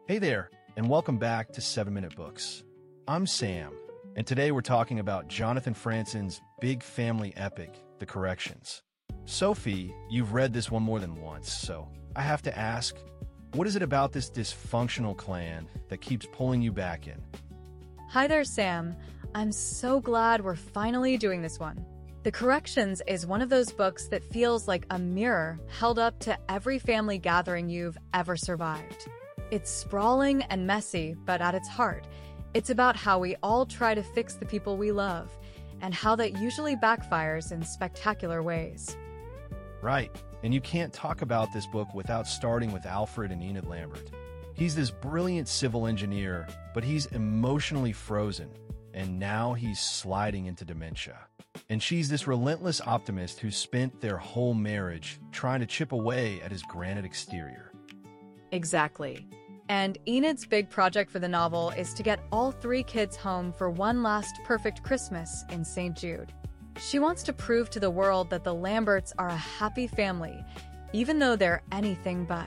Hey there, and welcome back to 7 Minute Books. I'm Sam, and today we're talking about Jonathan Franzen's big family epic, The Corrections. Sophie, you've read this one more than once, so I have to ask, what is it about this dysfunctional clan that keeps pulling you back in? Hi there, Sam. I'm so glad we're finally doing this one. The Corrections is one of those books that feels like a mirror held up to every family gathering you've ever survived. It's sprawling and messy, but at its heart, it's about how we all try to fix the people we love, and how that usually backfires in spectacular ways. Right, and you can't talk about this book without starting with Alfred and Enid Lambert. He's this brilliant civil engineer, but he's emotionally frozen, and now he's sliding into dementia. And she's this relentless optimist who spent their whole marriage trying to chip away at his granite exterior. Exactly. And Enid's big project for the novel is to get all three kids home for one last perfect Christmas in St. Jude. She wants to prove to the world that the Lamberts are a happy family, even though they're anything but.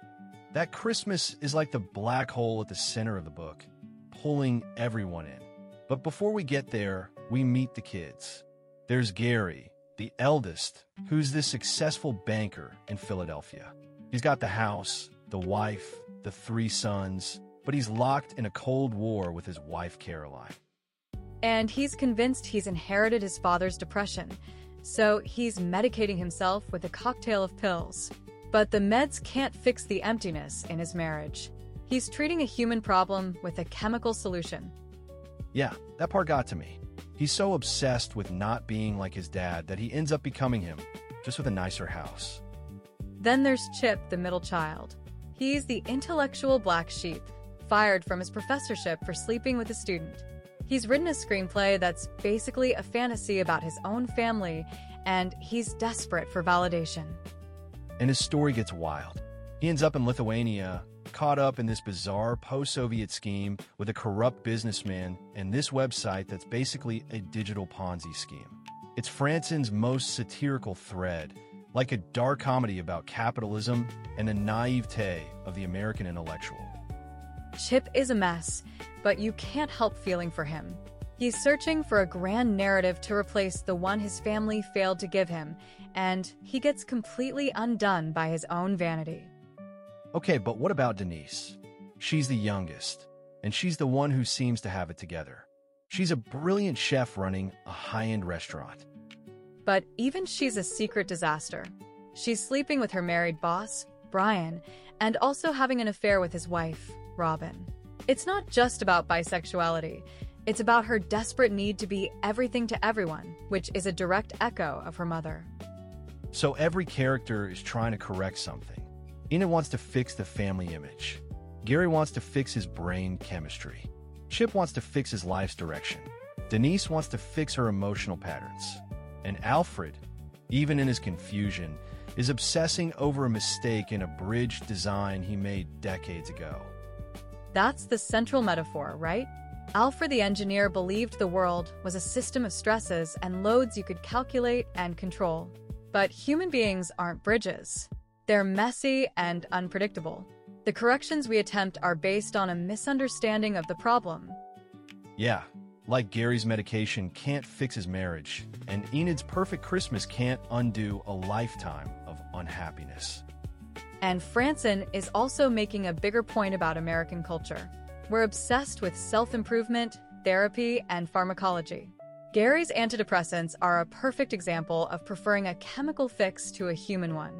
That Christmas is like the black hole at the center of the book, pulling everyone in. But before we get there, we meet the kids. There's Gary, the eldest, who's this successful banker in Philadelphia. He's got the house, the wife, the 3 sons, but he's locked in a cold war with his wife, Caroline. And he's convinced he's inherited his father's depression, so he's medicating himself with a cocktail of pills. But the meds can't fix the emptiness in his marriage. He's treating a human problem with a chemical solution. Yeah, that part got to me. He's so obsessed with not being like his dad that he ends up becoming him, just with a nicer house. Then there's Chip, the middle child. He's the intellectual black sheep, fired from his professorship for sleeping with a student. He's written a screenplay that's basically a fantasy about his own family, and he's desperate for validation. And his story gets wild. He ends up in Lithuania, caught up in this bizarre post-Soviet scheme with a corrupt businessman and this website that's basically a digital Ponzi scheme. It's Franzen's most satirical thread, like a dark comedy about capitalism and the naivete of the American intellectual. Chip is a mess, but you can't help feeling for him. He's searching for a grand narrative to replace the one his family failed to give him, and he gets completely undone by his own vanity. Okay, but what about Denise? She's the youngest, and she's the one who seems to have it together. She's a brilliant chef running a high-end restaurant. But even she's a secret disaster. She's sleeping with her married boss, Brian, and also having an affair with his wife, Robin. It's not just about bisexuality. It's about her desperate need to be everything to everyone, which is a direct echo of her mother. So every character is trying to correct something. Enid wants to fix the family image. Gary wants to fix his brain chemistry. Chip wants to fix his life's direction. Denise wants to fix her emotional patterns. And Alfred, even in his confusion, is obsessing over a mistake in a bridge design he made decades ago. That's the central metaphor, right? Alfred the engineer believed the world was a system of stresses and loads you could calculate and control. But human beings aren't bridges. They're messy and unpredictable. The corrections we attempt are based on a misunderstanding of the problem. Yeah, like Gary's medication can't fix his marriage, and Enid's perfect Christmas can't undo a lifetime of unhappiness. And Franzen is also making a bigger point about American culture. We're obsessed with self-improvement, therapy, and pharmacology. Gary's antidepressants are a perfect example of preferring a chemical fix to a human one.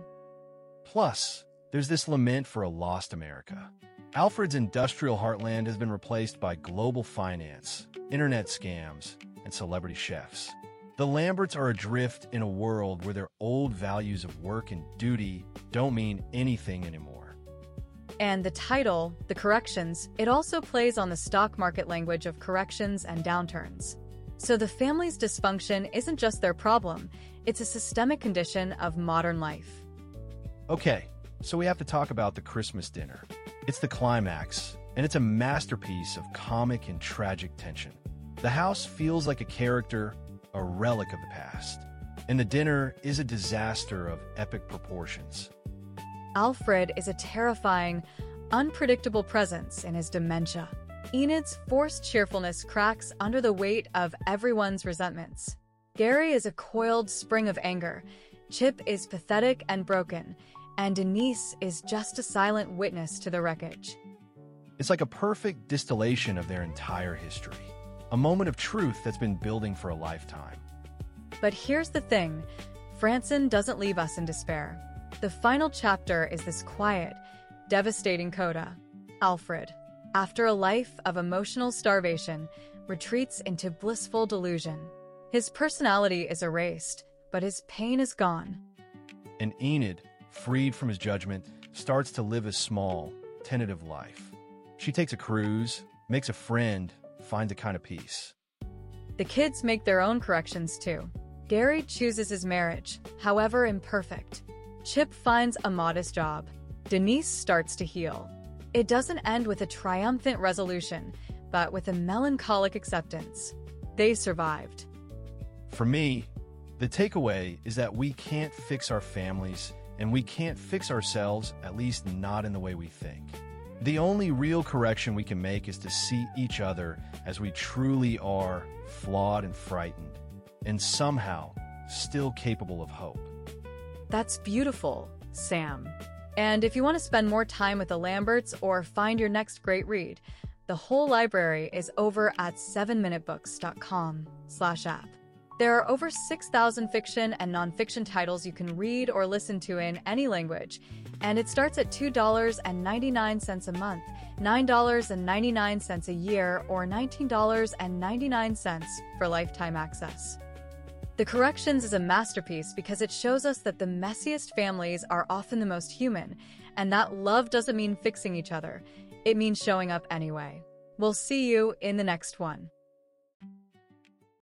Plus, there's this lament for a lost America. Alfred's industrial heartland has been replaced by global finance, internet scams, and celebrity chefs. The Lamberts are adrift in a world where their old values of work and duty don't mean anything anymore. And the title, The Corrections, it also plays on the stock market language of corrections and downturns. So the family's dysfunction isn't just their problem, it's a systemic condition of modern life. Okay, so we have to talk about the Christmas dinner. It's the climax, and it's a masterpiece of comic and tragic tension. The house feels like a character, a relic of the past, and the dinner is a disaster of epic proportions. Alfred is a terrifying, unpredictable presence in his dementia. Enid's forced cheerfulness cracks under the weight of everyone's resentments. Gary is a coiled spring of anger, Chip is pathetic and broken, and Denise is just a silent witness to the wreckage. It's like a perfect distillation of their entire history, a moment of truth that's been building for a lifetime. But here's the thing, Franzen doesn't leave us in despair. The final chapter is this quiet, devastating coda. Alfred, after a life of emotional starvation, retreats into blissful delusion. His personality is erased, but his pain is gone. And Enid, freed from his judgment, starts to live a small, tentative life. She takes a cruise, makes a friend, finds a kind of peace. The kids make their own corrections too. Gary chooses his marriage, however imperfect. Chip finds a modest job. Denise starts to heal. It doesn't end with a triumphant resolution, but with a melancholic acceptance. They survived. For me, the takeaway is that we can't fix our families, and we can't fix ourselves, at least not in the way we think. The only real correction we can make is to see each other as we truly are, flawed and frightened, and somehow still capable of hope. That's beautiful, Sam. And if you want to spend more time with the Lamberts or find your next great read, the whole library is over at 7minutebooks.com/app. There are over 6,000 fiction and nonfiction titles you can read or listen to in any language, and it starts at $2.99 a month, $9.99 a year, or $19.99 for lifetime access. The Corrections is a masterpiece because it shows us that the messiest families are often the most human, and that love doesn't mean fixing each other. It means showing up anyway. We'll see you in the next one.